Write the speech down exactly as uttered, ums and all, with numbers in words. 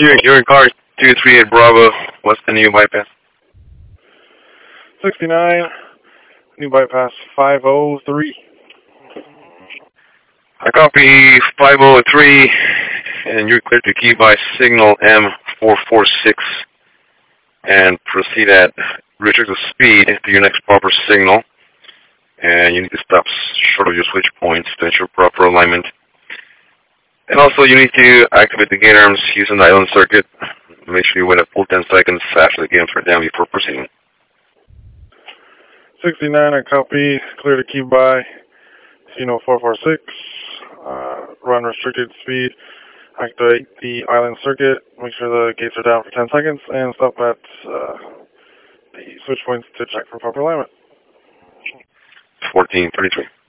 You're, you're in car two three eight Bravo. What's the new bypass? sixty-nine, new bypass five oh three. I copy five oh three, and you're clear to key by signal M four four six, and proceed at restrict the speed to your next proper signal, and you need to stop short of your switch points to ensure proper alignment. And also you need to activate the gate arms using the island circuit. Make sure you wait a full ten seconds after the gate arms are down before proceeding. sixty-nine, I copy, clear to key by Sino four four six, uh, run restricted speed, activate the island circuit, make sure the gates are down for ten seconds, and stop at uh, the switch points to check for proper alignment. fourteen thirty-three.